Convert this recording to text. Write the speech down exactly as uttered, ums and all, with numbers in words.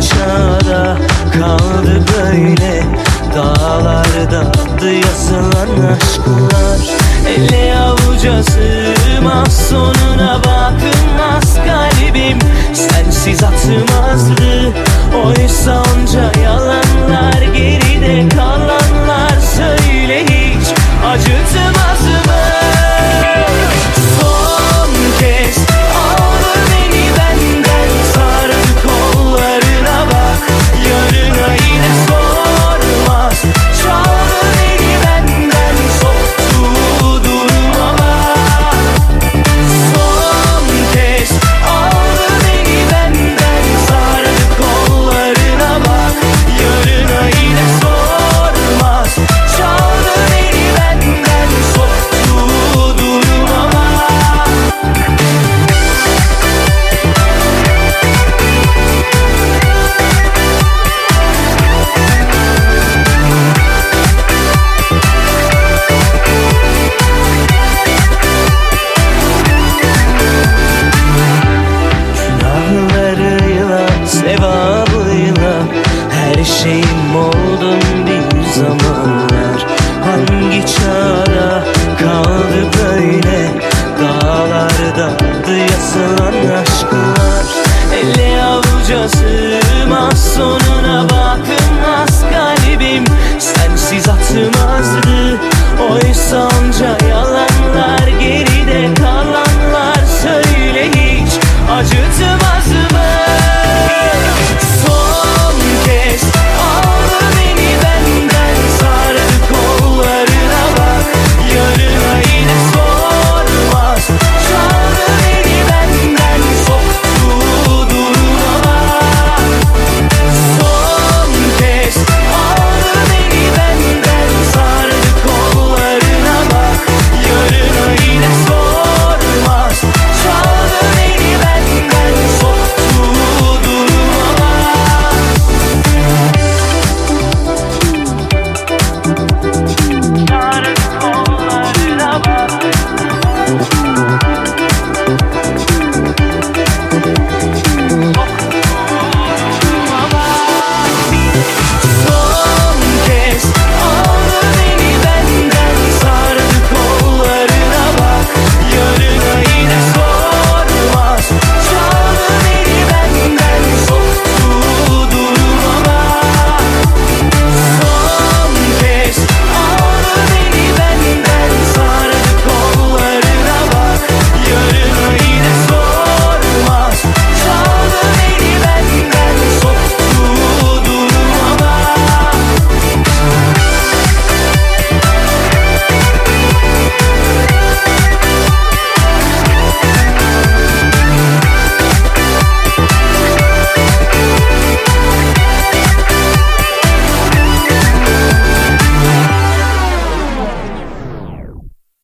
çağda kaldı böyle. Dağlarda adı yazılan aşklar ele avuca sığmaz, sonuna bakılmaz kalbim. Sensiz atmazdı oysa onca yalanlar, geride kalanlar söyle hiç acıtmaz mı? Son kez al beni benden, sardı kollarına bak, yarına yine sormaz. Çaldı beni benden, soktu durmama. Son kez al beni benden, sardı kollarına bak, yarına yine sormaz. Çaldı beni benden, soktu durmama. Günahlarıyla, sevabıyla her şeyim oldun bir zaman.